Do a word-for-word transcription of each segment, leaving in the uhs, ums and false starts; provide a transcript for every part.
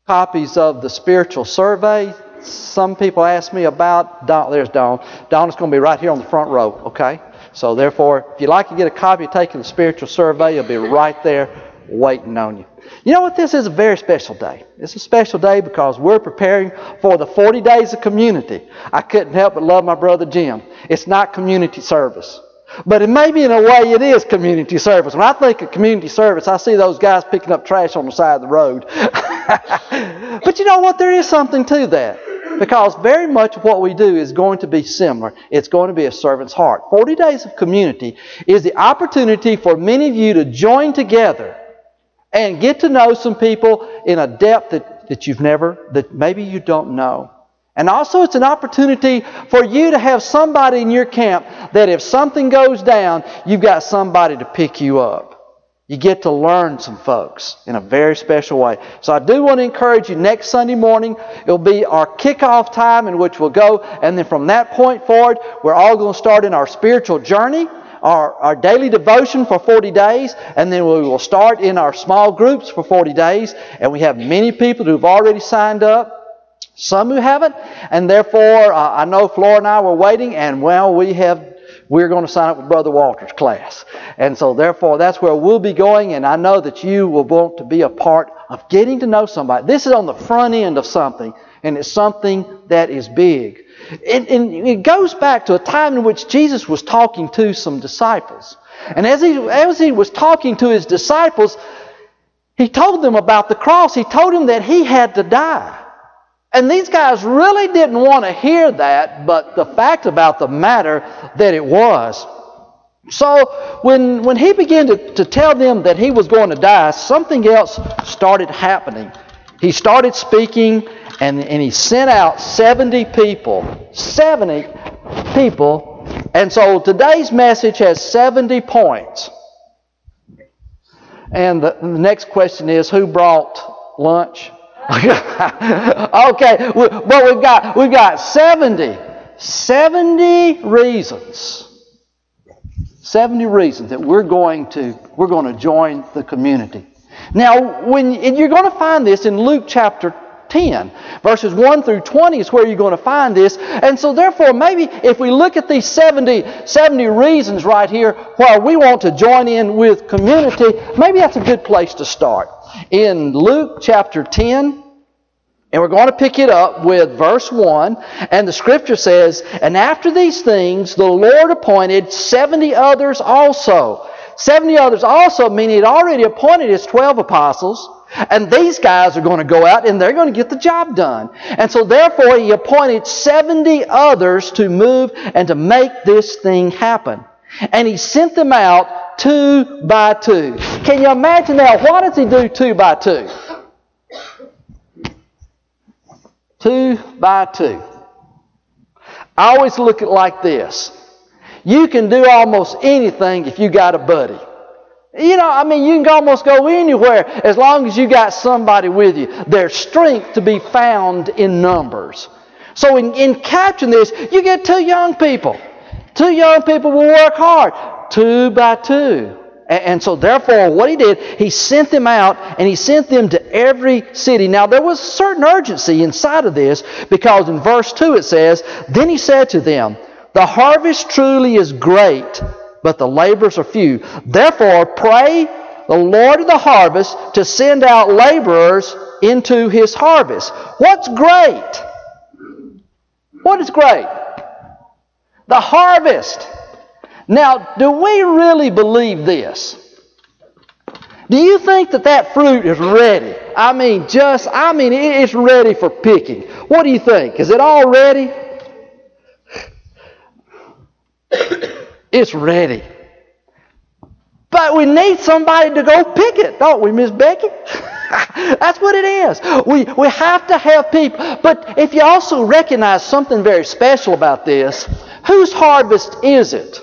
copies of the spiritual survey. Some people ask me about, Don, there's Dawn. Dawn is going to be right here on the front row, okay? So therefore, if you'd like to get a copy of taking the spiritual survey, it'll be right there waiting on you. You know what? This is a very special day. It's a special day because we're preparing for the forty days of community. I couldn't help but love my brother Jim. It's not community service. But it maybe in a way it is community service. When I think of community service, I see those guys picking up trash on the side of the road. But you know what? There is something to that. Because very much of what we do is going to be similar. It's going to be a servant's heart. forty days of community is the opportunity for many of you to join together and get to know some people in a depth that, that you've never, that maybe you don't know. And also it's an opportunity for you to have somebody in your camp that if something goes down, you've got somebody to pick you up. You get to learn some folks in a very special way. So I do want to encourage you, next Sunday morning, it'll be our kickoff time in which we'll go. And then from that point forward, we're all going to start in our spiritual journey, our, our daily devotion for forty days. And then we will start in our small groups for forty days. And we have many people who've already signed up, some who haven't. And therefore, uh, I know Flora and I were waiting. And well, we have... We're going to sign up with Brother Walter's class. And so therefore that's where we'll be going, and I know that you will want to be a part of getting to know somebody. This is on the front end of something, and it's something that is big. And, and it goes back to a time in which Jesus was talking to some disciples. And as he, as he was talking to his disciples, he told them about the cross. He told them that he had to die. And these guys really didn't want to hear that, but the fact about the matter that it was. So when, when he began to, to tell them that he was going to die, something else started happening. He started speaking, and, and he sent out seventy people. seventy people. And so today's message has seventy points. And the, the next question is, who brought lunch? Okay, but we've got we've got seventy, seventy reasons, seventy reasons that we're going to we're going to join the community. Now, when and you're going to find this in Luke chapter ten, verses one through twenty is where you're going to find this. And so, therefore, maybe if we look at these seventy, seventy reasons right here why we want to join in with community, maybe that's a good place to start. In Luke chapter ten, and we're going to pick it up with verse one, and the Scripture says, "And after these things the Lord appointed seventy others also." seventy others also, meaning He'd already appointed His twelve apostles, and these guys are going to go out and they're going to get the job done. And so therefore He appointed seventy others to move and to make this thing happen. And He sent them out two by two. Can you imagine now, why does He do two by two? Two by two. I always look at it like this. You can do almost anything if you got a buddy. You know, I mean, you can almost go anywhere as long as you got somebody with you. There's strength to be found in numbers. So in, in capturing this, you get two young people. Two young people will work hard. Two by two. And, and so therefore, what He did, He sent them out, and He sent them to every city. Now, there was a certain urgency inside of this, because in verse two it says, "Then He said to them, the harvest truly is great, but the laborers are few. Therefore, pray the Lord of the harvest to send out laborers into His harvest." What's great? What is great? The harvest. Now, do we really believe this? Do you think that that fruit is ready? I mean, just, I mean, it's ready for picking. What do you think? Is it all ready? It's ready. But we need somebody to go pick it, don't we, Miss Becky? That's what it is. We, we have to have people. But if you also recognize something very special about this, whose harvest is it?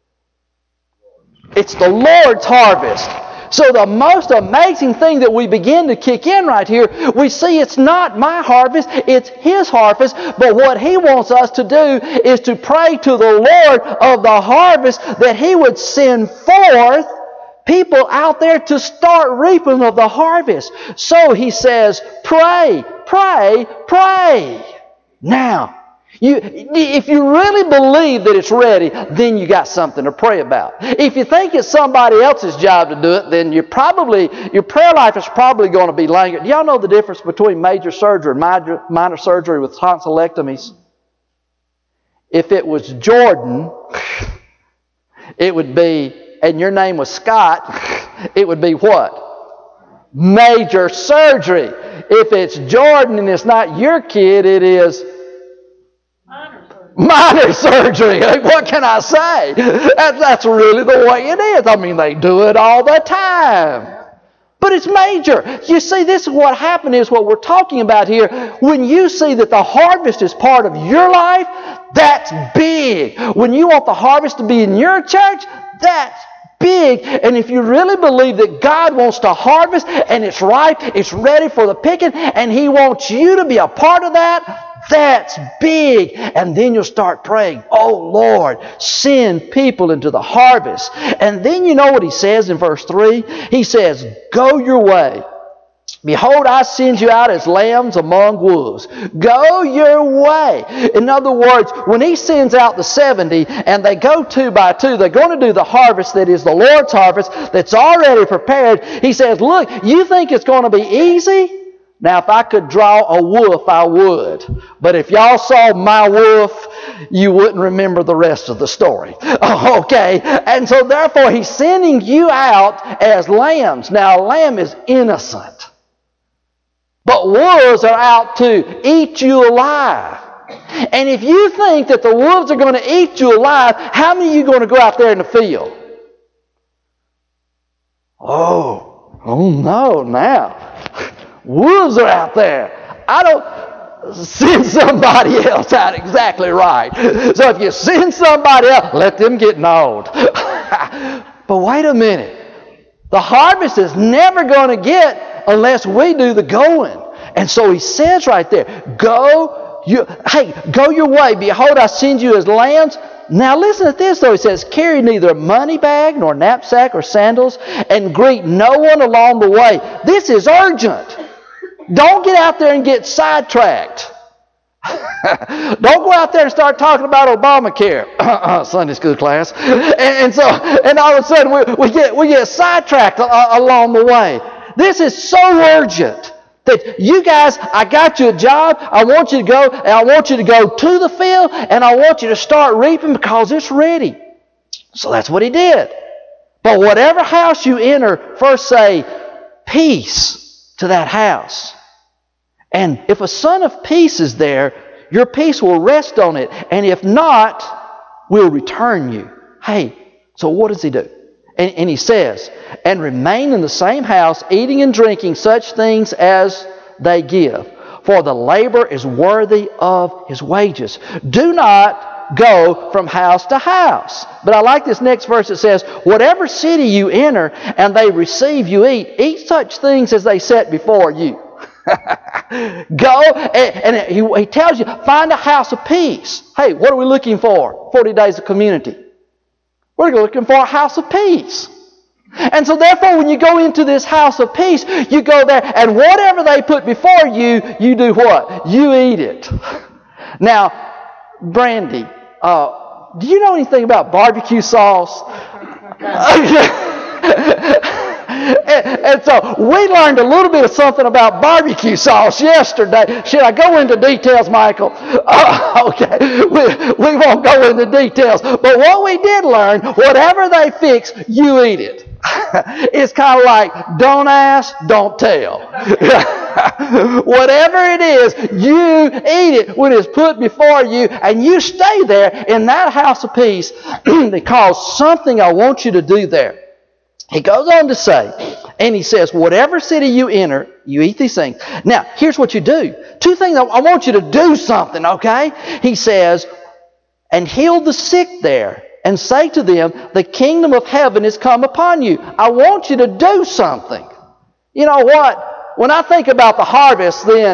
It's the Lord's harvest. So the most amazing thing that we begin to kick in right here, we see it's not my harvest, it's His harvest. But what He wants us to do is to pray to the Lord of the harvest that He would send forth people out there to start reaping of the harvest. So he says, pray, pray, pray. Now, you, if you really believe that it's ready, then you got something to pray about. If you think it's somebody else's job to do it, then you probably your prayer life is probably going to be languid. Do y'all know the difference between major surgery and minor, minor surgery with tonsillectomies? If it was Jordan, it would be, and your name was Scott, it would be what? Major surgery. If it's Jordan and it's not your kid, it is minor surgery. What can I say? That, that's really the way it is. I mean, they do it all the time. But it's major. You see, this is what happened is what we're talking about here. When you see that the harvest is part of your life, that's big. When you want the harvest to be in your church, that's big. And if you really believe that God wants to harvest and it's ripe, it's ready for the picking, and He wants you to be a part of that, that's big. And then you'll start praying, oh Lord, send people into the harvest. And then you know what He says in verse three? He says, go your way. Behold, I send you out as lambs among wolves. Go your way. In other words, when He sends out the seventy and they go two by two, they're going to do the harvest that is the Lord's harvest that's already prepared. He says, look, you think it's going to be easy? Now, if I could draw a wolf, I would. But if y'all saw my wolf, you wouldn't remember the rest of the story. Okay? And so therefore, He's sending you out as lambs. Now, a lamb is innocent. But wolves are out to eat you alive. And if you think that the wolves are going to eat you alive, how many of you are going to go out there in the field? Oh, oh no, now. Wolves are out there. I don't send somebody else out exactly right. So if you send somebody else, let them get gnawed. But wait a minute. The harvest is never going to get unless we do the going. And so He says right there, go, you, hey, go your way. Behold, I send you as lambs. Now listen to this though. He says, carry neither money bag nor knapsack or sandals, and greet no one along the way. This is urgent. Don't get out there and get sidetracked. Don't go out there and start talking about Obamacare, Sunday school class, and, and so and all of a sudden we, we get we get sidetracked uh, along the way. This is so urgent that you guys, I got you a job. I want you to go, and I want you to go to the field, and I want you to start reaping because it's ready. So that's what He did. But whatever house you enter, first say peace to that house. And if a son of peace is there, your peace will rest on it. And if not, we'll return you. Hey, so what does He do? And, and He says, and remain in the same house, eating and drinking such things as they give. For the labor is worthy of his wages. Do not go from house to house. But I like this next verse that says, whatever city you enter and they receive you eat, eat such things as they set before you. Go, and, and he, he tells you, find a house of peace. Hey, what are we looking for? forty days of community. We're looking for a house of peace. And so therefore, when you go into this house of peace, you go there, and whatever they put before you, you do what? You eat it. Now, Brandy, uh, do you know anything about barbecue sauce? And, and so we learned a little bit of something about barbecue sauce yesterday. Should I go into details, Michael? Uh, okay, we, we won't go into details. But what we did learn, whatever they fix, you eat it. It's kind of like, don't ask, don't tell. Whatever it is, you eat it when it's put before you, and you stay there in that house of peace because something I want you to do there. He goes on to say, and he says, whatever city you enter, you eat these things. Now, here's what you do. Two things, I want you to do something, okay? He says, and heal the sick there, and say to them, the kingdom of heaven is come upon you. I want you to do something. You know what? When I think about the harvest, then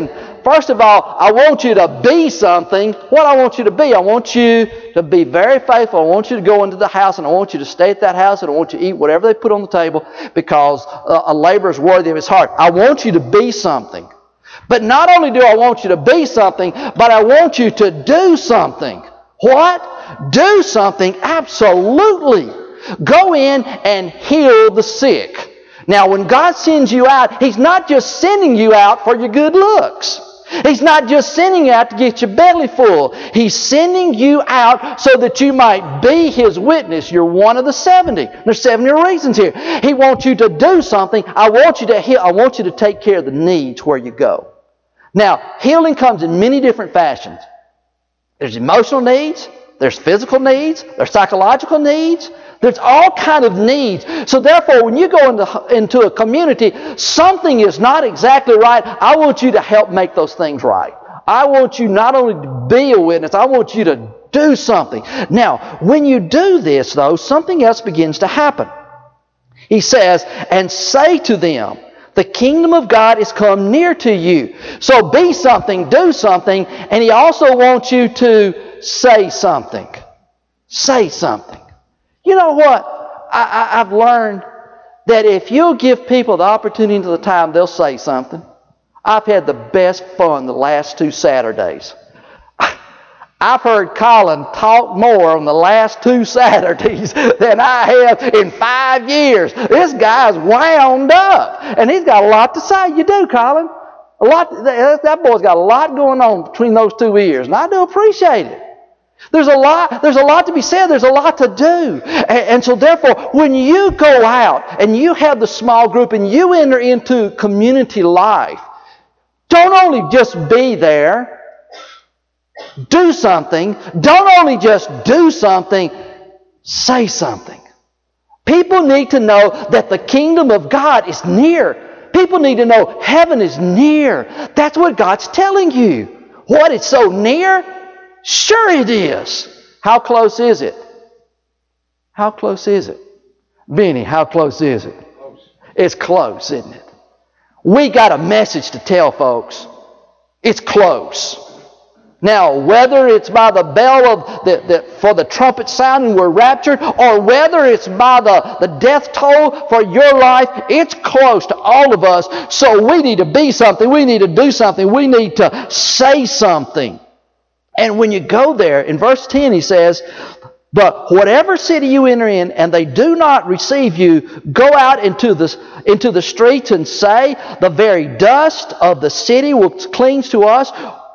first of all, I want you to be something. What I want you to be, I want you to be very faithful. I want you to go into the house, and I want you to stay at that house, and I want you to eat whatever they put on the table, because uh, a laborer is worthy of his heart. I want you to be something. But not only do I want you to be something, but I want you to do something. What? Do something, absolutely. Go in and heal the sick. Now, when God sends you out, He's not just sending you out for your good looks. He's not just sending you out to get your belly full. He's sending you out so that you might be His witness. You're one of the seventy. There's seventy reasons here. He wants you to do something. I want you to heal. I want you to take care of the needs where you go. Now, healing comes in many different fashions. There's emotional needs. There's physical needs. There's psychological needs. There's all kind of needs. So therefore, when you go into, into a community, something is not exactly right. I want you to help make those things right. I want you not only to be a witness, I want you to do something. Now, when you do this, though, something else begins to happen. He says, and say to them, the kingdom of God is come near to you. So be something, do something, and He also wants you to say something. Say something. You know what? I, I, I've learned that if you'll give people the opportunity and the time, they'll say something. I've had the best fun the last two Saturdays. I've heard Colin talk more on the last two Saturdays than I have in five years. This guy's wound up, and he's got a lot to say. You do, Colin. A lot. That boy's got a lot going on between those two ears, and I do appreciate it. There's a lot, there's a lot to be said. There's a lot to do. And, and so therefore, when you go out and you have the small group and you enter into community life, don't only just be there, do something. Don't only just do something, say something. People need to know that the kingdom of God is near. People need to know heaven is near. That's what God's telling you. What? It's so near? Sure it is. How close is it? How close is it? Benny, how close is it? Close. It's close, isn't it? We got a message to tell folks. It's close. Now, whether it's by the bell of the, the, for the trumpet sound and we're raptured, or whether it's by the, the death toll for your life, it's close to all of us. So we need to be something. We need to do something. We need to say something. And when you go there, in verse ten he says, but whatever city you enter in, and they do not receive you, go out into the, into the streets and say, the very dust of the city which clings to us,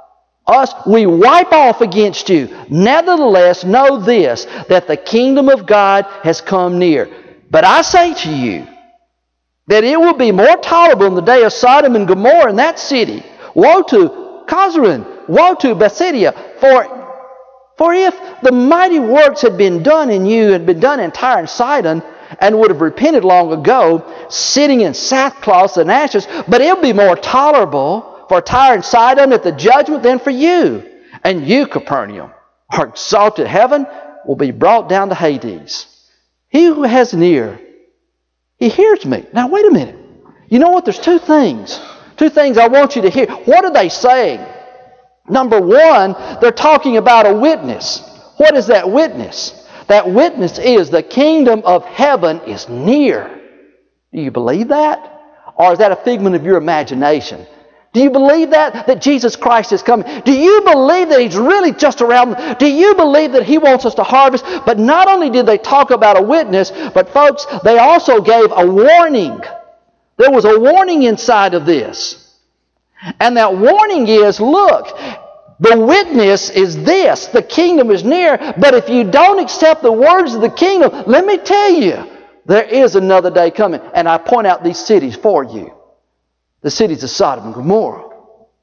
us we wipe off against you. Nevertheless, know this, that the kingdom of God has come near. But I say to you, that it will be more tolerable in the day of Sodom and Gomorrah in that city. Woe to Chorazin! Woe to Bethsaida! For, for if the mighty works had been done in you, had been done in Tyre and Sidon, and would have repented long ago, sitting in sackcloth and ashes, but it will be more tolerable for Tyre and Sidon at the judgment than for you. And you, Capernaum, are exalted. Heaven will be brought down to Hades. He who has an ear, he hears me. Now, wait a minute. You know what? There's two things. Two things I want you to hear. What are they saying? Number one, they're talking about a witness. What is that witness? That witness is the kingdom of heaven is near. Do you believe that? Or is that a figment of your imagination? Do you believe that? That Jesus Christ is coming? Do you believe that He's really just around? Do you believe that He wants us to harvest? But not only did they talk about a witness, but folks, they also gave a warning. There was a warning inside of this. And that warning is, look, the witness is this. The kingdom is near. But if you don't accept the words of the kingdom, let me tell you, there is another day coming. And I point out these cities for you. The cities of Sodom and Gomorrah.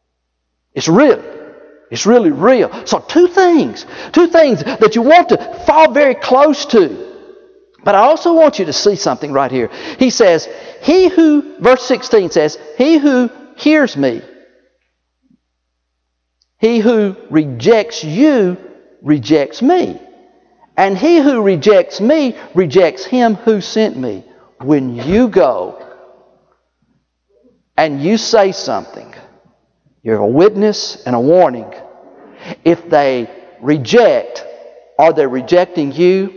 It's real. It's really real. So two things. Two things that you want to fall very close to. But I also want you to see something right here. He says, he who, verse sixteen says, he who hears me, he who rejects you, rejects me. And he who rejects me, rejects Him who sent me. When you go and you say something, You're a witness and a warning. If they reject, are they rejecting you?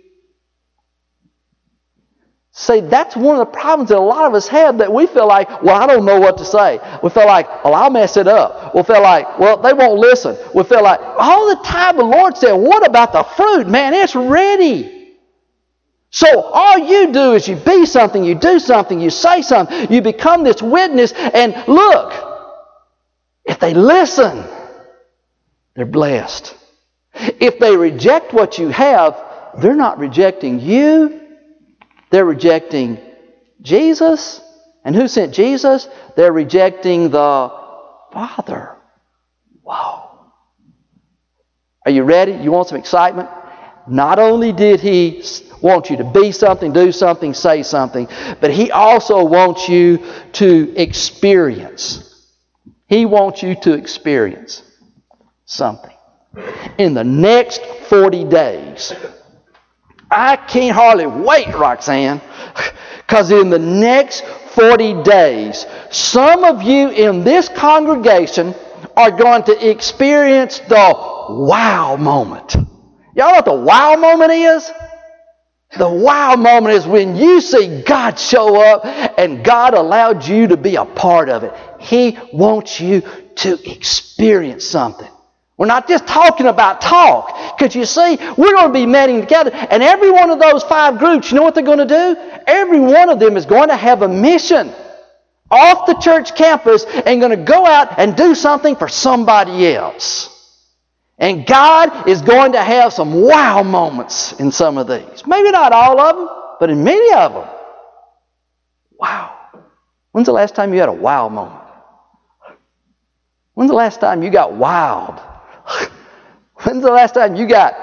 See, that's one of the problems that a lot of us have, that we feel like, well, I don't know what to say. We feel like, well, I'll mess it up. We feel like, well, they won't listen. We feel like, all the time the Lord said, what about the fruit? Man, it's ready. So all you do is you be something, you do something, you say something, you become this witness, and look, if they listen, they're blessed. If they reject what you have, they're not rejecting you. They're rejecting Jesus. And who sent Jesus? They're rejecting the Father. Whoa. Are you ready? You want some excitement? Not only did He want you to be something, do something, say something, but He also wants you to experience. He wants you to experience something. In the next forty days, I can't hardly wait, Roxanne, because in the next forty days, some of you in this congregation are going to experience the wow moment. Y'all know what the wow moment is? The wow moment is when you see God show up and God allowed you to be a part of it. He wants you to experience something. We're not just talking about talk. Because you see, we're going to be meeting together. And every one of those five groups, you know what they're going to do? Every one of them is going to have a mission off the church campus and going to go out and do something for somebody else. And God is going to have some wow moments in some of these. Maybe not all of them, but in many of them. Wow. When's the last time you had a wow moment? When's the last time you got wowed? When's the last time you got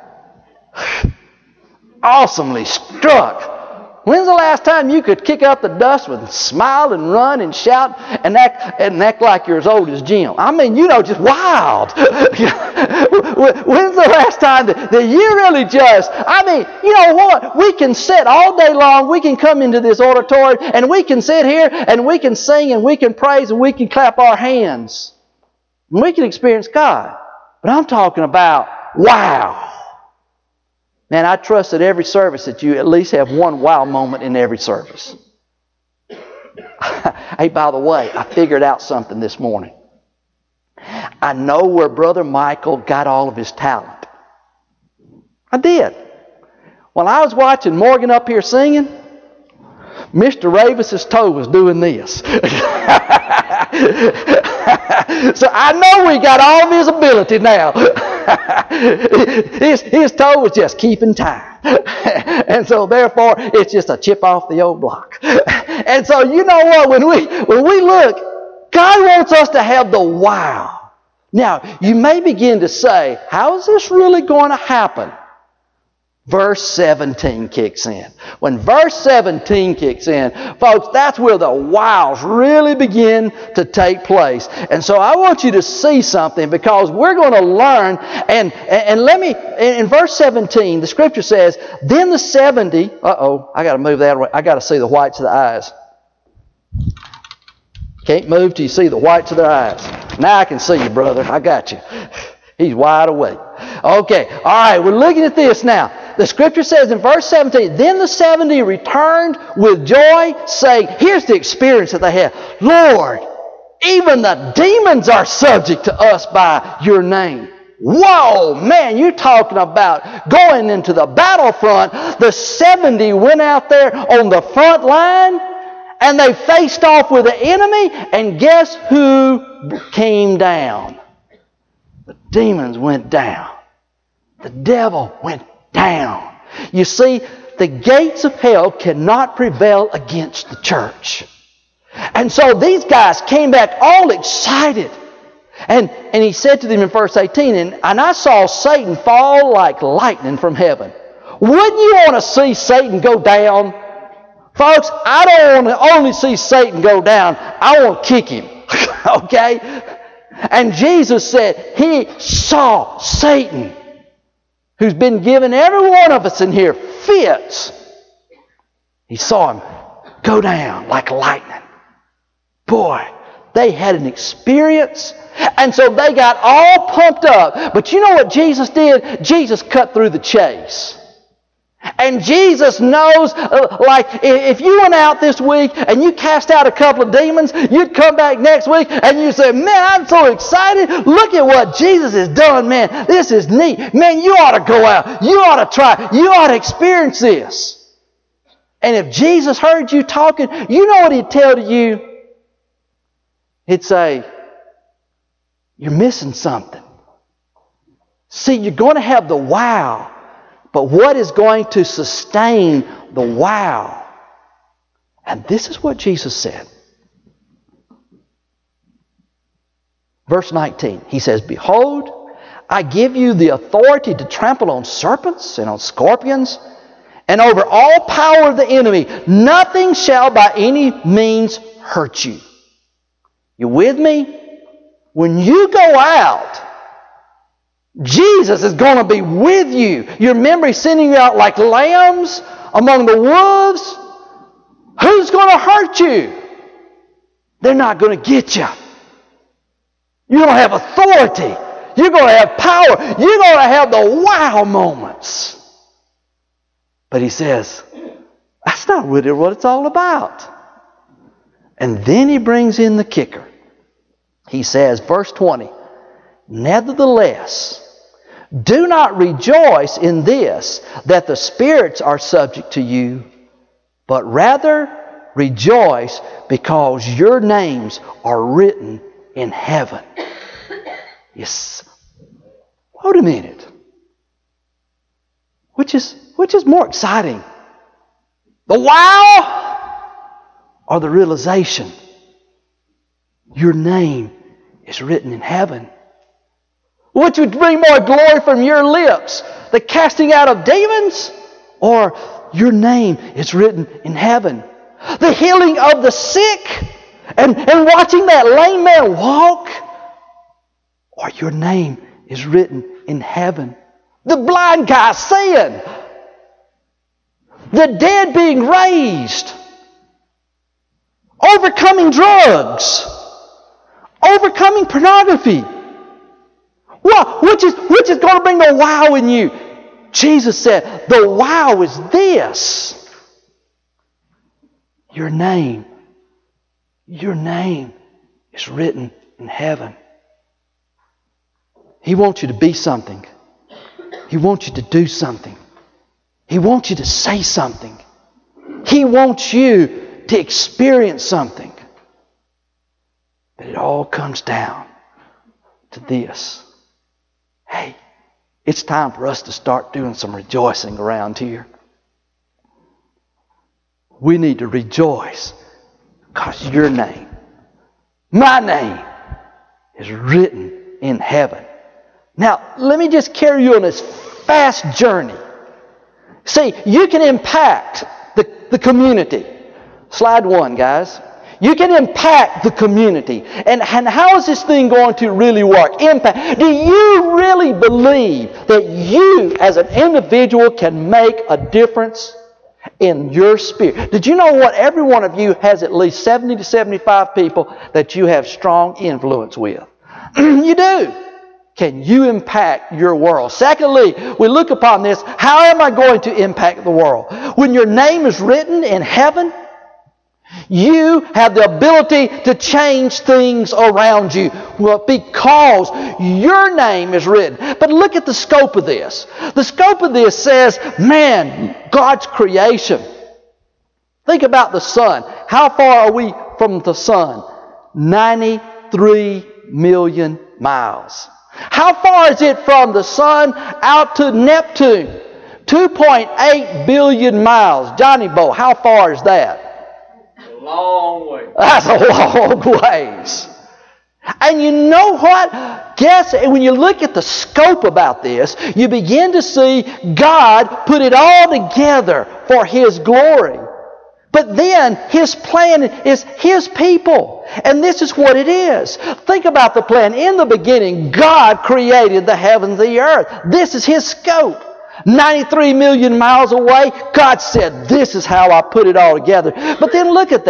awesomely struck? When's the last time you could kick up the dust with smile and run and shout and act and act like you're as old as Jim? I mean, you know, just wild. When's the last time that, that you really just, I mean, you know what? We can sit all day long. We can come into this auditorium and we can sit here and we can sing and we can praise and we can clap our hands. And we can experience God. But I'm talking about wow. Man, I trust that every service that you at least have one wow moment in every service. Hey, by the way, I figured out something this morning. I know where Brother Michael got all of his talent. I did. When I was watching Morgan up here singing, Mister Ravis's toe was doing this. So I know we got all of his ability now. his, his toe was just keeping time. And so therefore, it's just a chip off the old block. And so you know what? When we, when we look, God wants us to have the wow. Now, you may begin to say, how is this really going to happen? Verse seventeen kicks in. When verse seventeen kicks in, folks, that's where the wows really begin to take place. And so I want you to see something, because we're going to learn. And, and let me, in verse seventeen, the scripture says, then the seventy, uh-oh, I got to move that away. I got to see the whites of the eyes. Can't move till you see the whites of their eyes. Now I can see you, brother. I got you. He's wide awake. Okay, all right, we're looking at this now. The scripture says in verse seventeen, then the seventy returned with joy, saying, here's the experience that they had. Lord, even the demons are subject to us by your name. Whoa, man, you're talking about going into the battlefront. The seventy went out there on the front line, and they faced off with the enemy, and guess who came down? The demons went down. The devil went down. You see, the gates of hell cannot prevail against the church. And so these guys came back all excited. And, and he said to them in verse eighteen, and, and I saw Satan fall like lightning from heaven. Wouldn't you want to see Satan go down? Folks, I don't want to only see Satan go down. I want to kick him. Okay? And Jesus said he saw Satan, who's been given every one of us in here fits. He saw him go down like lightning. Boy, They had an experience, and so they got all pumped up. But you know what Jesus did? Jesus cut through the chase. And Jesus knows, uh, like, if you went out this week and you cast out a couple of demons, you'd come back next week and you'd say, man, I'm so excited. Look at what Jesus has done, man. This is neat. Man, you ought to go out. You ought to try. You ought to experience this. And if Jesus heard you talking, you know what He'd tell to you? He'd say, you're missing something. See, you're going to have the wow. But what is going to sustain the wow? And this is what Jesus said. Verse nineteen, He says, behold, I give you the authority to trample on serpents and on scorpions and over all power of the enemy. Nothing shall by any means hurt you. You with me? When you go out, Jesus is going to be with you. You remember He's sending you out like lambs among the wolves? Who's going to hurt you? They're not going to get you. You're going to have authority. You're going to have power. You're going to have the wow moments. But He says, that's not really what it's all about. And then He brings in the kicker. He says, verse twenty, nevertheless, do not rejoice in this, that the spirits are subject to you, but rather rejoice because your names are written in heaven. Yes. Wait a minute. Which is, which is more exciting? The wow or the realization your name is written in heaven? Which would bring more glory from your lips? The casting out of demons? Or your name is written in heaven? The healing of the sick? And, and watching that lame man walk? Or your name is written in heaven? The blind guy seeing? The dead being raised? Overcoming drugs? Overcoming pornography? What? Which is, which is going to bring the wow in you? Jesus said, the wow is this. Your name, your name is written in heaven. He wants you to be something. He wants you to do something. He wants you to say something. He wants you to experience something. But it all comes down to this. Hey, it's time for us to start doing some rejoicing around here. We need to rejoice because your name, my name, is written in heaven. Now, let me just carry you on this fast journey. See, you can impact the, the community. Slide one, guys. You can impact the community. And, and how is this thing going to really work? Impact. Do you really believe that you as an individual can make a difference in your sphere? Did you know what? Every one of you has at least seventy to seventy-five people that you have strong influence with. You do. Can you impact your world? Secondly, we look upon this. How am I going to impact the world? When your name is written in heaven, you have the ability to change things around you because your name is written. But look at the scope of this. The scope of this says, man, God's creation. Think about the sun. How far are we from the sun? ninety-three million miles. How far is it from the sun out to Neptune? two point eight billion miles. Johnny Bo, how far is that? Long way. That's a long ways. And you know what? Guess when you look at the scope about this, you begin to see God put it all together for His glory. But then His plan is His people. And this is what it is. Think about the plan. In the beginning, God created the heavens and the earth. This is His scope. ninety-three million miles away, God said, this is how I put it all together. But then look at that.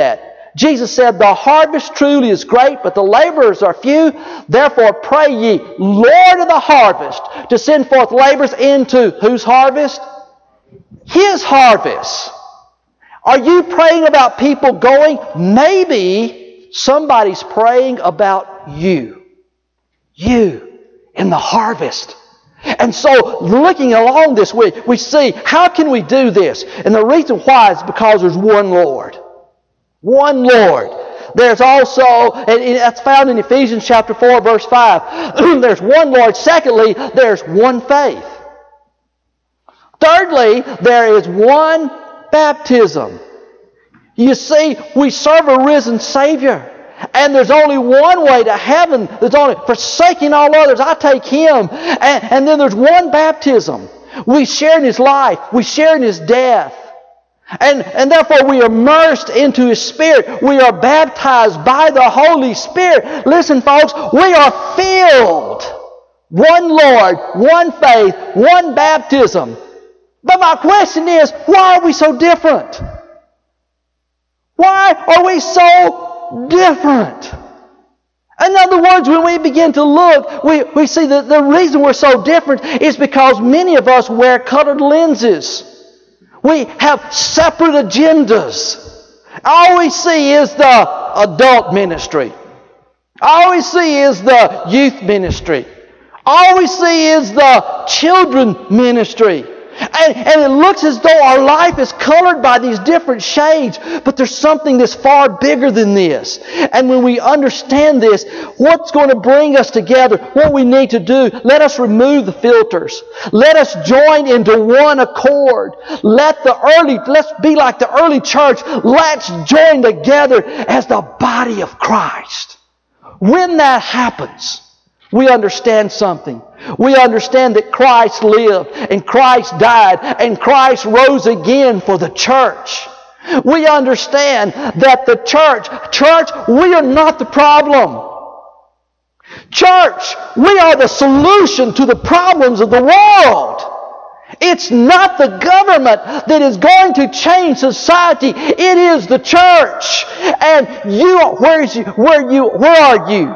Jesus said, the harvest truly is great, but the laborers are few. Therefore pray ye, Lord of the harvest, to send forth laborers into whose harvest? His harvest. Are you praying about people going? Maybe somebody's praying about you. You in the harvest. And so, looking along this, we, we see, how can we do this? And the reason why is because there's one Lord. One Lord. There's also, and that's found in Ephesians chapter four, verse five. There's one Lord. Secondly, there's one faith. Thirdly, there is one baptism. You see, we serve a risen Savior. And there's only one way to heaven. There's only forsaking all others. I take Him. And, and then there's one baptism. We share in His life. We share in His death. And, and therefore we are immersed into His Spirit. We are baptized by the Holy Spirit. Listen, folks, we are filled. One Lord, one faith, one baptism. But my question is, why are we so different? Why are we so different? In other words, when we begin to look, we, we see that the reason we're so different is because many of us wear colored lenses. We have separate agendas. All we see is the adult ministry. All we see is the youth ministry. All we see is the children ministry. And, and it looks as though our life is colored by these different shades, but there's something that's far bigger than this. And when we understand this, what's going to bring us together, what we need to do, let us remove the filters. Let us join into one accord. Let the early, let's be like the early church. Let's join together as the body of Christ. When that happens, we understand something. We understand that Christ lived and Christ died and Christ rose again for the church. We understand that the church, church, we are not the problem. Church, we are the solution to the problems of the world. It's not the government that is going to change society. It is the church. And you, where is you? Where you? Where are you?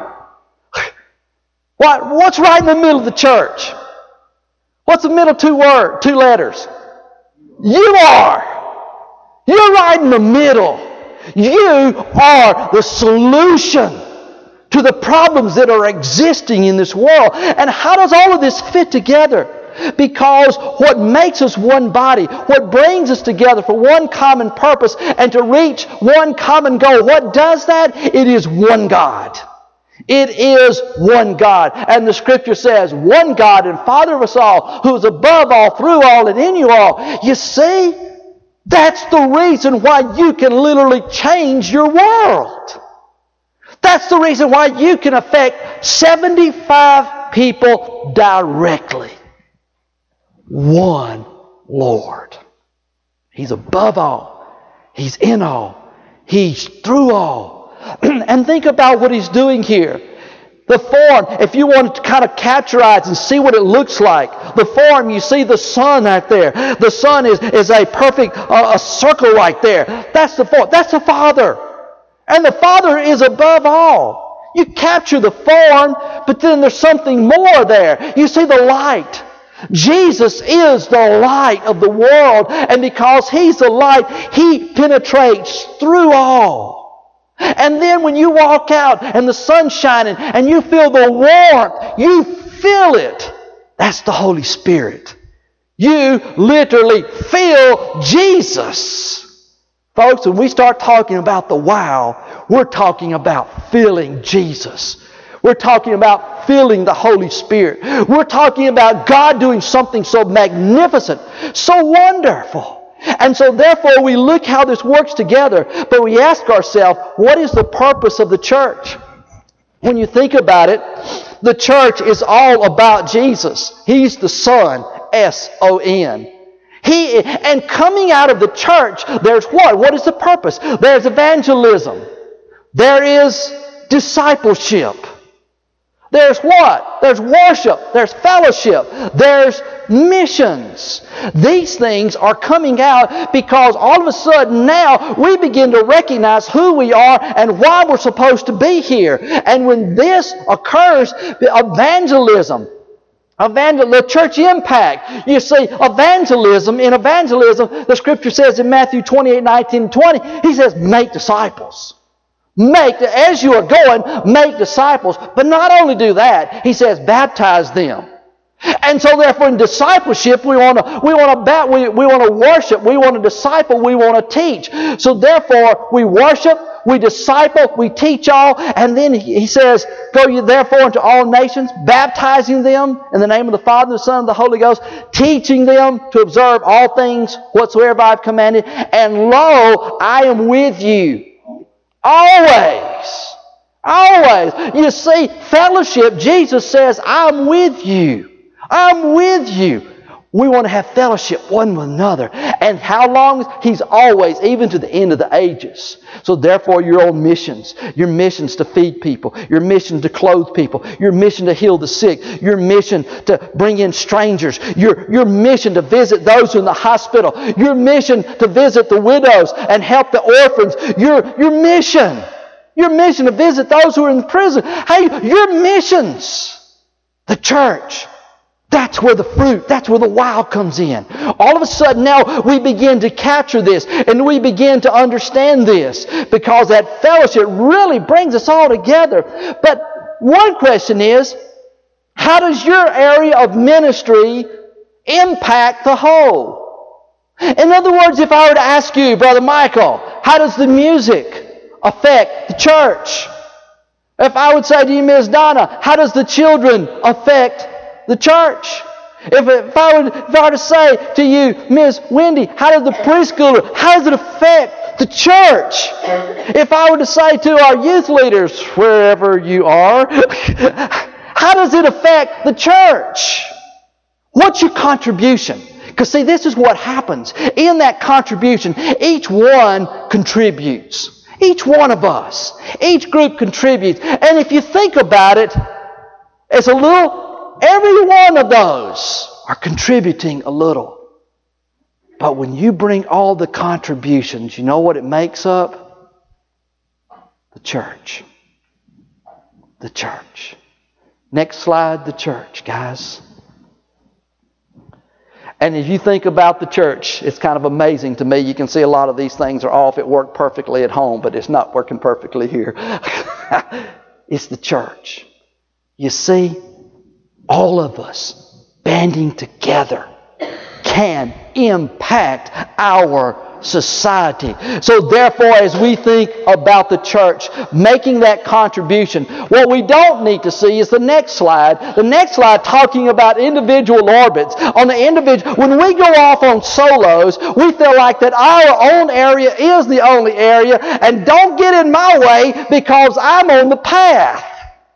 What, what's right in the middle of the church? What's the middle two word, two letters? You are. You're right in the middle. You are the solution to the problems that are existing in this world. And how does all of this fit together? Because what makes us one body, what brings us together for one common purpose and to reach one common goal, what does that? It is one God. It is one God. And the Scripture says, one God and Father of us all, who is above all, through all, and in you all. You see, that's the reason why you can literally change your world. That's the reason why you can affect seventy-five people directly. One Lord. He's above all. He's in all. He's through all. And think about what He's doing here. The form, if you want to kind of capturize and see what it looks like. The form, you see the sun right there. The sun is, is a perfect uh, a circle right there. That's the form. That's the Father. And the Father is above all. You capture the form, but then there's something more there. You see the light. Jesus is the light of the world. And because He's the light, He penetrates through all. And then when you walk out and the sun's shining and you feel the warmth, you feel it. That's the Holy Spirit. You literally feel Jesus. Folks, when we start talking about the wow, we're talking about feeling Jesus. We're talking about feeling the Holy Spirit. We're talking about God doing something so magnificent, so wonderful. And so therefore we look how this works together, but we ask ourselves, what is the purpose of the church? When you think about it, the church is all about Jesus. He's the Son, S O N. He, and coming out of the church, there's what? What is the purpose? There's evangelism. There is discipleship. There's what? There's worship. There's fellowship. There's missions. These things are coming out because all of a sudden now we begin to recognize who we are and why we're supposed to be here. And when this occurs, evangelism, Evangel- the church impact. You see, evangelism, in evangelism, the Scripture says in Matthew twenty-eight, nineteen, and twenty, He says, make disciples. Make, as you are going, make disciples. But not only do that, He says, baptize them. And so therefore in discipleship, we want to we want to we, we want to worship, we want to disciple, we want to teach. So therefore we worship, we disciple, we teach all, and then He says, go ye therefore into all nations, baptizing them in the name of the Father, the Son, and the Holy Ghost, teaching them to observe all things whatsoever I have commanded, and lo, I am with you always. Always. You see, fellowship, Jesus says, I'm with you. I'm with you. We want to have fellowship one with another. And how long? He's always, even to the end of the ages. So therefore, your own missions, your missions to feed people, your mission to clothe people, your mission to heal the sick, your mission to bring in strangers, your, your mission to visit those who are in the hospital, your mission to visit the widows and help the orphans, your, your mission, your mission to visit those who are in prison. Hey, your missions, the church. That's where the fruit, that's where the wow comes in. All of a sudden now we begin to capture this and we begin to understand this because that fellowship really brings us all together. But one question is, how does your area of ministry impact the whole? In other words, if I were to ask you, Brother Michael, how does the music affect the church? If I would say to you, Miz Donna, how does the children affect the church? If, if, I would, if I were to say to you, Miss Wendy, how does the preschooler, how does it affect the church? If I were to say to our youth leaders, wherever you are, how does it affect the church? What's your contribution? Because see, this is what happens. In that contribution, each one contributes. Each one of us. Each group contributes. And if you think about it, it's a little... Every one of those are contributing a little. But when you bring all the contributions, you know what it makes up? The church. The church. Next slide, the church, guys. And if you think about the church, it's kind of amazing to me. You can see a lot of these things are off. It worked perfectly at home, but it's not working perfectly here. It's the church. You see, all of us banding together can impact our society. So therefore, as we think about the church making that contribution, what we don't need to see is the next slide. The next slide talking about individual orbits. On the individual, when we go off on solos, we feel like that our own area is the only area, and don't get in my way because I'm on the path.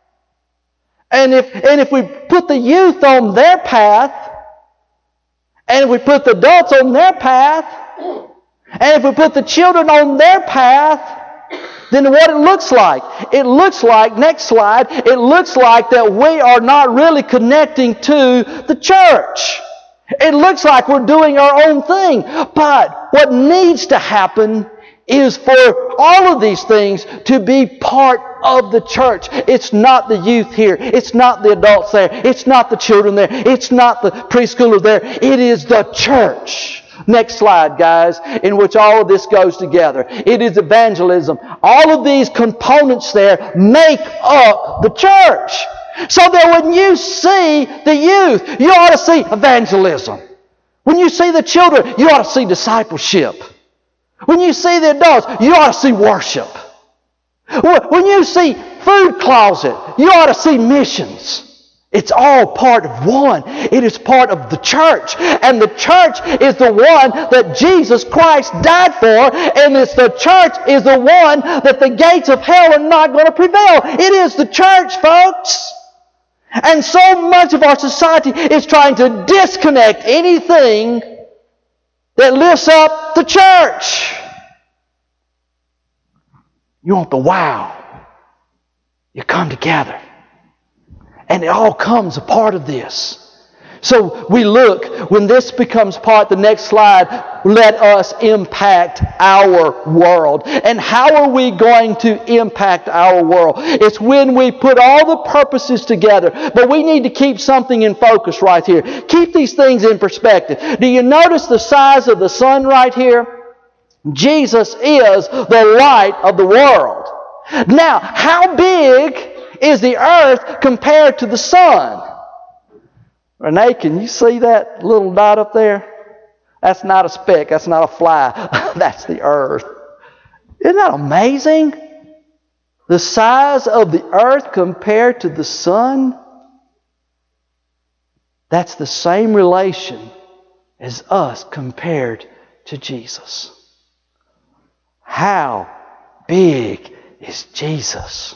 And if, and if we put the youth on their path, and if we put the adults on their path, and if we put the children on their path, then what it looks like? It looks like, next slide, it looks like that we are not really connecting to the church. It looks like we're doing our own thing. But what needs to happen is for all of these things to be part of the church. It's not the youth here. It's not the adults there. It's not the children there. It's not the preschooler there. It is the church. Next slide, guys, in which all of this goes together. It is evangelism. All of these components there make up the church. So that when you see the youth, you ought to see evangelism. When you see the children, you ought to see discipleship. When you see the adults, you ought to see worship. When you see food closet, you ought to see missions. It's all part of one. It is part of the church. And the church is the one that Jesus Christ died for. And it's the church is the one that the gates of hell are not going to prevail. It is the church, folks. And so much of our society is trying to disconnect anything that lifts up the church. You want the wow. You come together. And it all comes a part of this. So we look, when this becomes part, the next slide, let us impact our world. And how are we going to impact our world? It's when we put all the purposes together. But we need to keep something in focus right here. Keep these things in perspective. Do you notice the size of the sun right here? Jesus is the light of the world. Now, how big is the earth compared to the sun? Renee, can you see that little dot up there? That's not a speck. That's not a fly. That's the earth. Isn't that amazing? The size of the earth compared to the sun? That's the same relation as us compared to Jesus. How big is Jesus?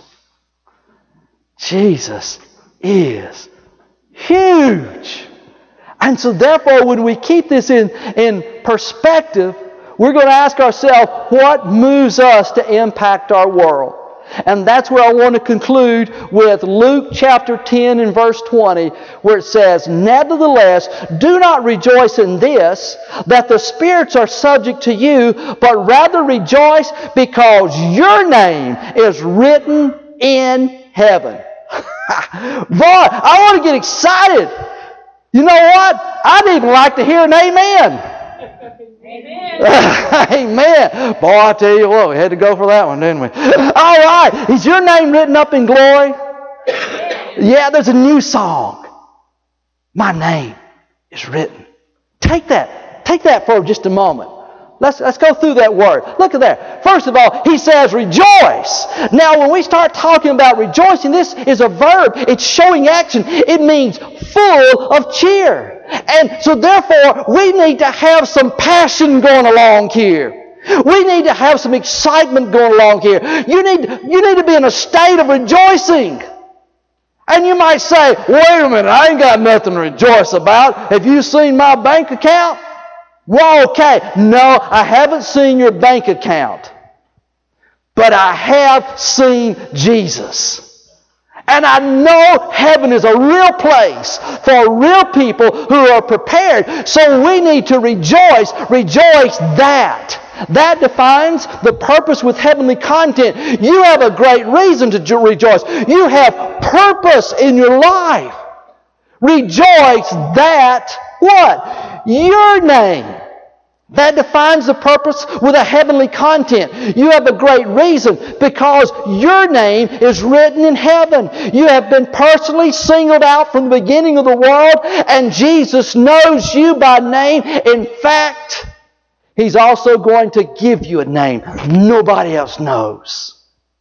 Jesus is huge. And so therefore, when we keep this in, in perspective, we're going to ask ourselves, what moves us to impact our world? And that's where I want to conclude with Luke chapter ten and verse twenty, where it says, "Nevertheless, do not rejoice in this, that the spirits are subject to you, but rather rejoice because your name is written in heaven." Boy, I want to get excited. You know what? I'd even like to hear an amen. Amen. Amen. Boy, I tell you what, we had to go for that one, didn't we? All right. Is your name written up in glory? Yeah, there's a new song. My name is written. Take that. Take that for just a moment. Let's, let's go through that word. Look at that. First of all, he says rejoice. Now, when we start talking about rejoicing, this is a verb. It's showing action. It means full of cheer. And so therefore, we need to have some passion going along here. We need to have some excitement going along here. You need, you need to be in a state of rejoicing. And you might say, wait a minute, I ain't got nothing to rejoice about. Have you seen my bank account? Well, okay. No, I haven't seen your bank account. But I have seen Jesus. And I know heaven is a real place for real people who are prepared. So we need to rejoice. Rejoice that. That defines the purpose with heavenly content. You have a great reason to rejoice. You have purpose in your life. Rejoice that what? Your name. That defines the purpose with a heavenly content. You have a great reason because your name is written in heaven. You have been personally singled out from the beginning of the world, and Jesus knows you by name. In fact, He's also going to give you a name nobody else knows.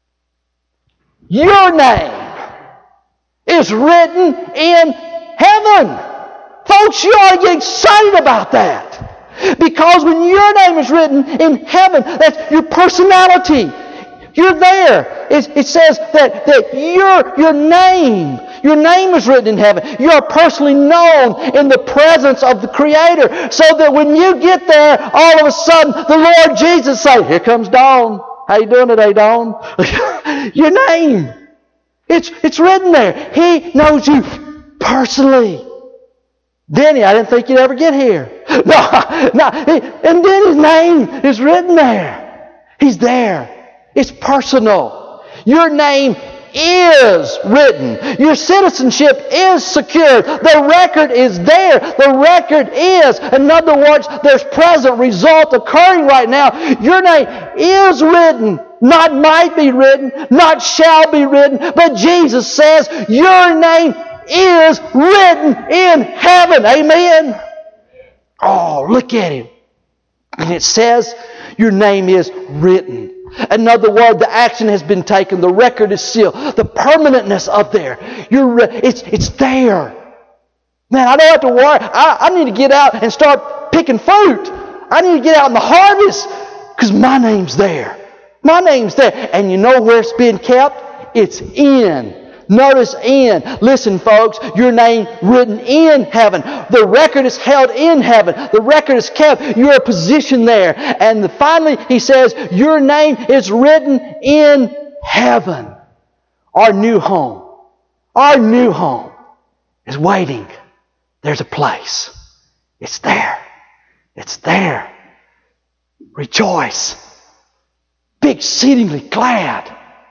Your name is written in heaven. Folks, you ought to get excited about that. Because when your name is written in heaven, that's your personality. You're there. It, it says that, that your, your name, your name is written in heaven. You are personally known in the presence of the Creator. So that when you get there, all of a sudden, the Lord Jesus says, "Here comes Dawn. How you doing today, Dawn?" Your name. It's, it's written there. He knows you personally. Denny, I didn't think you'd ever get here. No, no. And Denny's name is written there. He's there. It's personal. Your name is written. Your citizenship is secured. The record is there. The record is. In other words, there's present result occurring right now. Your name is written. Not might be written. Not shall be written. But Jesus says your name is written in heaven. Amen? Oh, look at Him. And it says your name is written. In other words, the action has been taken. The record is sealed. The permanentness up there. You're, it's, it's there. Man, I don't have to worry. I, I need to get out and start picking fruit. I need to get out in the harvest because my name's there. My name's there. And you know where it's being kept? It's in. Notice in. Listen, folks, your name written in heaven. The record is held in heaven. The record is kept. You're positioned there. And finally, he says, your name is written in heaven. Our new home. Our new home is waiting There's a place. It's there. It's there. Rejoice. Be exceedingly glad.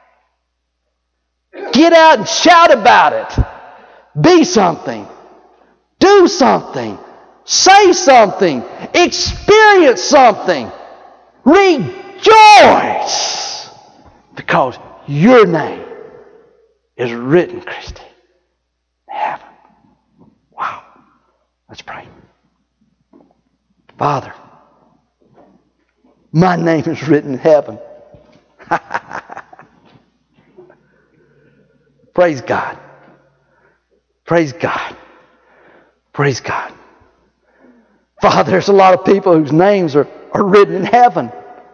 Get out and shout about it. Be something. Do something. Say something. Experience something. Rejoice. Because your name is written, Christy, in heaven. Wow. Let's pray. Father, my name is written in heaven. Praise God. Praise God. Praise God. Father, there's a lot of people whose names are, are written in heaven.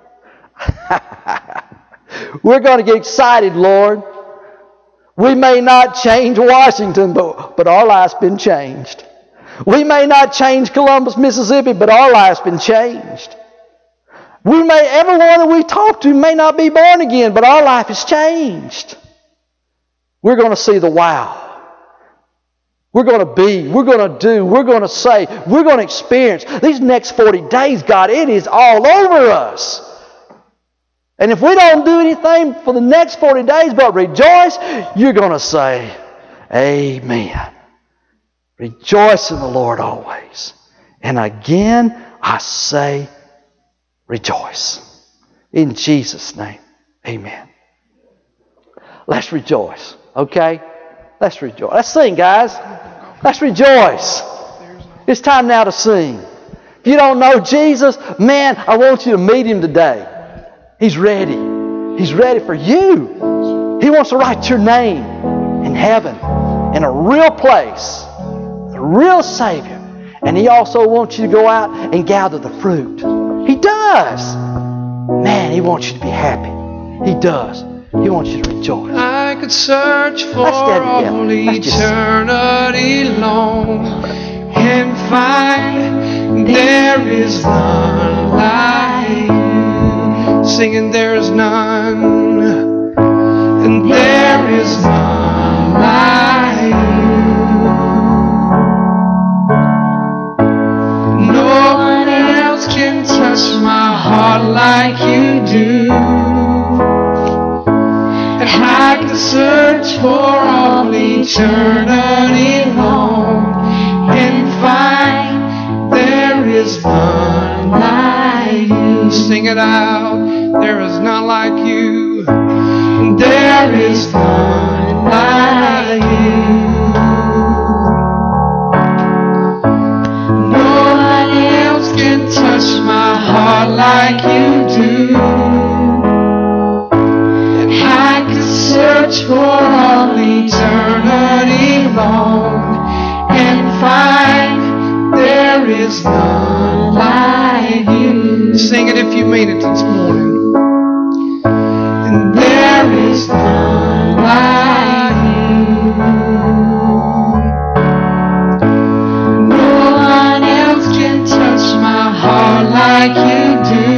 We're going to get excited, Lord. We may not change Washington, but, but our life's been changed. We may not change Columbus, Mississippi, but our life's been changed. We may, everyone that we talk to may not be born again, but our life has changed. We're going to see the wow. We're going to be, we're going to do, we're going to say, we're going to experience. These next forty days, God, it is all over us. And if we don't do anything for the next forty days but rejoice, you're going to say, amen. Rejoice in the Lord always. And again, I say, rejoice. In Jesus' name, amen. Let's rejoice, okay? Let's rejoice. Let's sing, guys. Let's rejoice. It's time now to sing. If you don't know Jesus, man, I want you to meet Him today. He's ready. He's ready for you. He wants to write your name in heaven, in a real place, the real Savior. And He also wants you to go out and gather the fruit. He does. Man, He wants you to be happy. He does. He wants you to rejoice. I could search for all eternity long and find there is none like you. Singing there is none, and there is none like you. No one else can touch my heart like you do. I could search for all eternity long and find there is none like you. Sing it out. There is none like you. There is none like you. No one else can touch my heart like you do. Search for all eternity long and find there is none like you. Sing it if you mean it this morning. And there is none like you. No one else can touch my heart like you do.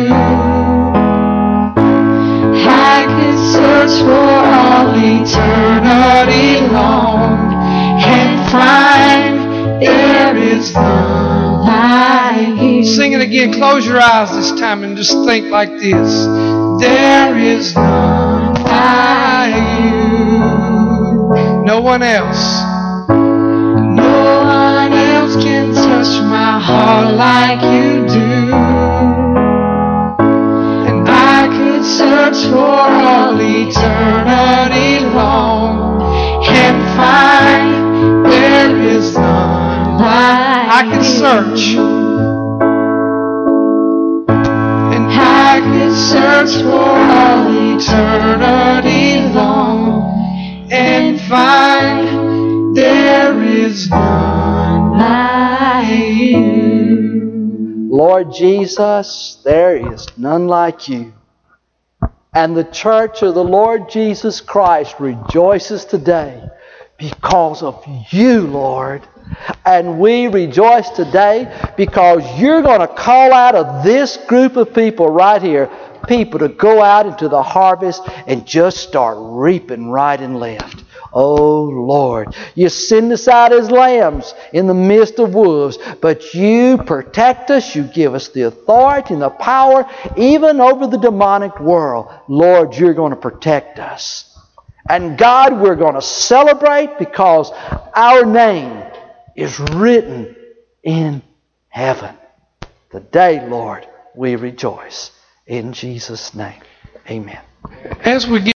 I can search for all eternity long and find there is none like you. Sing it again. Close your eyes this time and just think like this. There is none like you. No one else. No one else can touch my heart like you do. And I could search for all eternity long and find there is none like I can search. And I can search for all eternity long and find there is none like you. Lord Jesus, there is none like you. And the church of the Lord Jesus Christ rejoices today because of you, Lord. And we rejoice today because you're going to call out of this group of people right here, people to go out into the harvest and just start reaping right and left. Oh Lord, you send us out as lambs in the midst of wolves, but you protect us. You give us the authority and the power even over the demonic world. Lord, you're going to protect us. And God, we're going to celebrate because our name is written in heaven. Today, Lord, we rejoice. In Jesus' name, amen. As we get